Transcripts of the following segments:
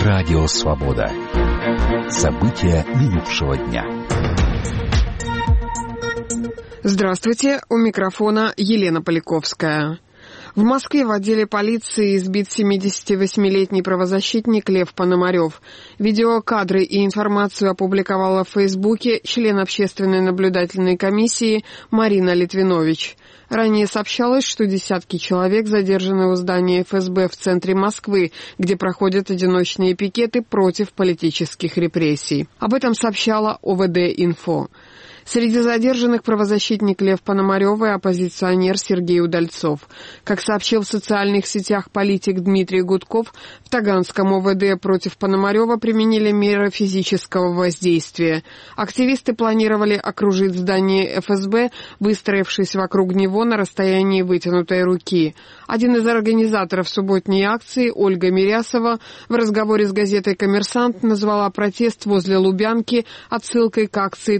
Радио Свобода. События минувшего дня. Здравствуйте, у микрофона Елена Поляковская. В Москве в отделе полиции избит 78-летний правозащитник Лев Пономарев. Видеокадры и информацию опубликовала в Фейсбуке член общественной наблюдательной комиссии Марина Литвинович. Ранее сообщалось, что десятки человек задержаны у здания ФСБ в центре Москвы, где проходят одиночные пикеты против политических репрессий. Об этом сообщала ОВД-Инфо. Среди задержанных правозащитник Лев Пономарев и оппозиционер Сергей Удальцов. Как сообщил в социальных сетях политик Дмитрий Гудков, в Таганском ОВД против Пономарева применили меры физического воздействия. Активисты планировали окружить здание ФСБ, выстроившись вокруг него на расстоянии вытянутой руки. Один из организаторов субботней акции, Ольга Мирясова, в разговоре с газетой «Коммерсант» назвала протест возле Лубянки отсылкой к акции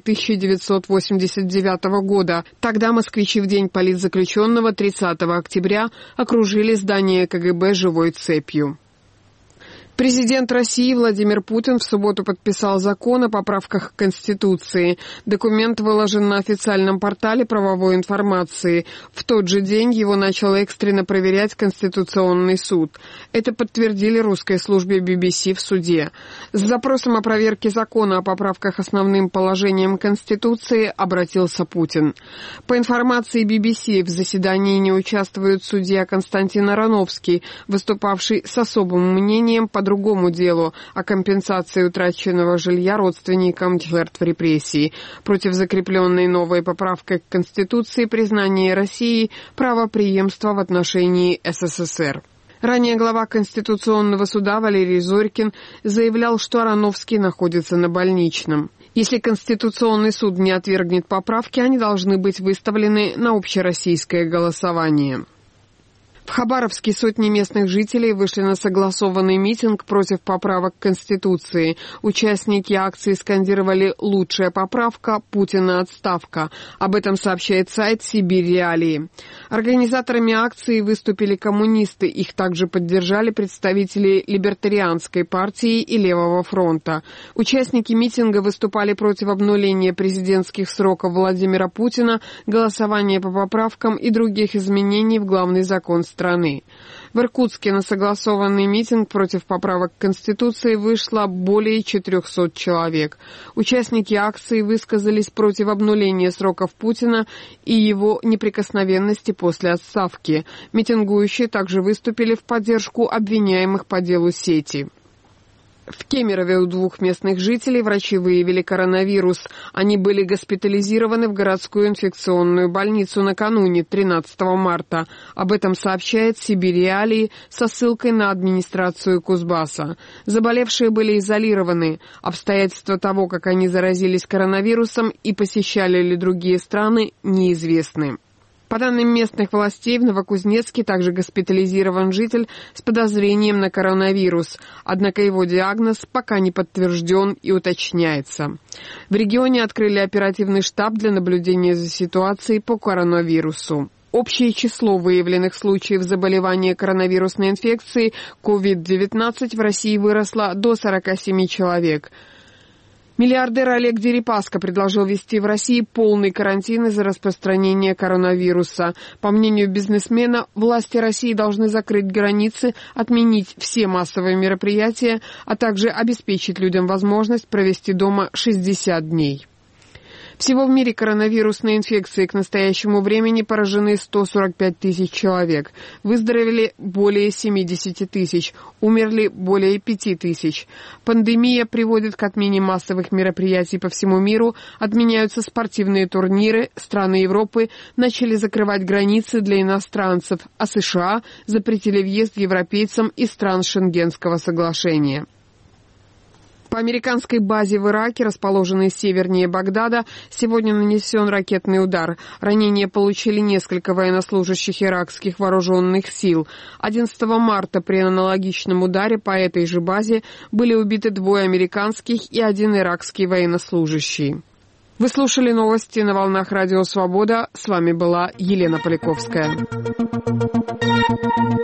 1989 года. Тогда москвичи в день политзаключенного 30 октября окружили здание КГБ живой цепью. Президент России Владимир Путин в субботу подписал закон о поправках к Конституции. Документ выложен на официальном портале правовой информации. В тот же день его начал экстренно проверять Конституционный суд. Это подтвердили русской службе BBC в суде. С запросом о проверке закона о поправках основным положениям Конституции обратился Путин. По информации BBC, в заседании не участвует судья Константин Ароновский, выступавший с особым мнением по другому делу о компенсации утраченного жилья родственникам жертв репрессий. Против закрепленной новой поправкой к Конституции признания России правопреемства в отношении СССР. Ранее глава Конституционного суда Валерий Зорькин заявлял, что Ароновский находится на больничном. Если Конституционный суд не отвергнет поправки, они должны быть выставлены на общероссийское голосование. В Хабаровске сотни местных жителей вышли на согласованный митинг против поправок к Конституции. Участники акции скандировали «Лучшая поправка, Путина отставка». Об этом сообщает сайт «Сибирь Реалии». Организаторами акции выступили коммунисты. Их также поддержали представители Либертарианской партии и Левого фронта. Участники митинга выступали против обнуления президентских сроков Владимира Путина, голосования по поправкам и других изменений в главный закон страны. В Иркутске на согласованный митинг против поправок к Конституции вышло более 400 человек. Участники акции высказались против обнуления сроков Путина и его неприкосновенности после отставки. Митингующие также выступили в поддержку обвиняемых по делу сети. В Кемерове у двух местных жителей врачи выявили коронавирус. Они были госпитализированы в городскую инфекционную больницу накануне, 13 марта. Об этом сообщает Сибирь Реалии со ссылкой на администрацию Кузбасса. Заболевшие были изолированы. Обстоятельства того, как они заразились коронавирусом и посещали ли другие страны, неизвестны. По данным местных властей, в Новокузнецке также госпитализирован житель с подозрением на коронавирус, однако его диагноз пока не подтвержден и уточняется. В регионе открыли оперативный штаб для наблюдения за ситуацией по коронавирусу. Общее число выявленных случаев заболевания коронавирусной инфекцией COVID-19 в России выросло до 47 человек. Миллиардер Олег Дерипаска предложил ввести в России полный карантин из-за распространения коронавируса. По мнению бизнесмена, власти России должны закрыть границы, отменить все массовые мероприятия, а также обеспечить людям возможность провести дома 60 дней. Всего в мире коронавирусной инфекцией к настоящему времени поражены 145 тысяч человек. Выздоровели более 70 тысяч, умерли более 5 тысяч. Пандемия приводит к отмене массовых мероприятий по всему миру, отменяются спортивные турниры, страны Европы начали закрывать границы для иностранцев, а США запретили въезд европейцам из стран Шенгенского соглашения. По американской базе в Ираке, расположенной севернее Багдада, сегодня нанесен ракетный удар. Ранения получили несколько военнослужащих иракских вооруженных сил. 11 марта при аналогичном ударе по этой же базе были убиты 2 американских и 1 иракский военнослужащий. Вы слушали новости на волнах Радио Свобода. С вами была Елена Поляковская.